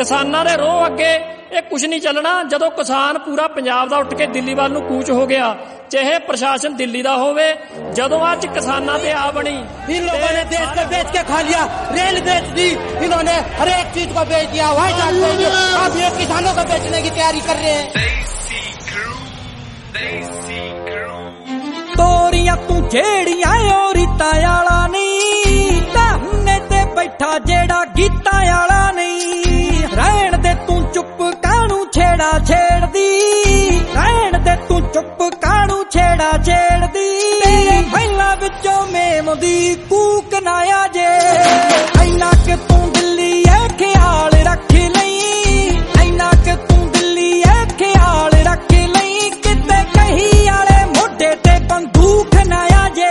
किसानां दे रोह अगे ਇਹ ਕੁਛ नहीं चलना। जदों किसान पूरा पंजाब दा उठ के दिल्ली वाल नूं कूच हो गया, चाहे प्रशासन दिल्ली दा होवे, जदों अज किसानां ते आ बनी। इन लोगों ने देश को बेच के खा लिया, रेल बेच दी इन्होंने, हर एक चीज को बेच दिया, व्हाइट हाउस बेच दिया, अब ये किसानों को बेचने की तैयारी कर रहे हैं। तोरियां तू जेड़ियां ओ रीता वाला नहीं, धरने ते बैठा जेड़ा गीता वाला नहीं। रहन दे तू चुप कानू छेड़ा छेड़दी, रहन दे तू चुप कानू छेड़ा छेड़दी। तेरे महिला विचों मेम दी कूक ना आ जे, ऐना कि तू दिल्ली है ख्याल रख लई, ऐना कि तू दिल्ली है ख्याल रख लई। किते कही आले मोढे ते बंदूक ना आ जे।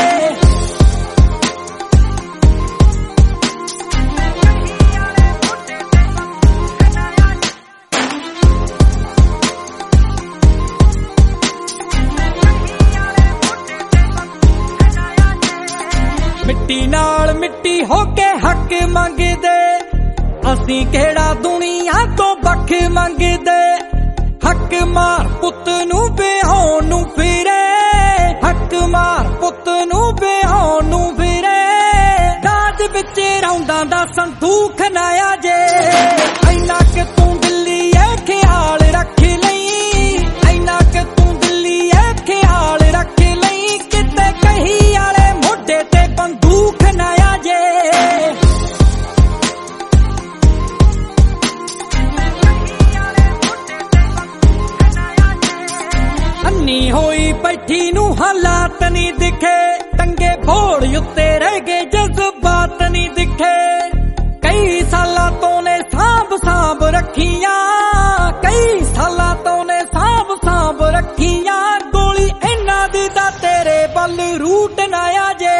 मिट्टी नाल मिट्टी होके हक मंगदे, असीं केड़ा दुनिया तो बख मंगदे। हक मार पुत नूं बिहाउण नूं फिरे, हक मार पुत नूं बिहाउण नूं फिरे। राज विच रौंदां दा संदूख ना आ जे, ऐना कि तू दिल्ली है ख्याल रख लई, ऐना कि तू दिल्ली है ख्याल रख लई। किते कही आले मोढे ते बंदूक ना आ जे। अन्नी होई बैठी नूं हालात नहीं दिखे, टंगे भोड़ उत्ते रह गए जज्बात नहीं दिखे। कई सालां तो ने सांभ सांभ रखियां, कई सालां तो ने सांभ सांभ रखियां। गोली इन्हां दी दा तेरे बल रूट ना आ जे।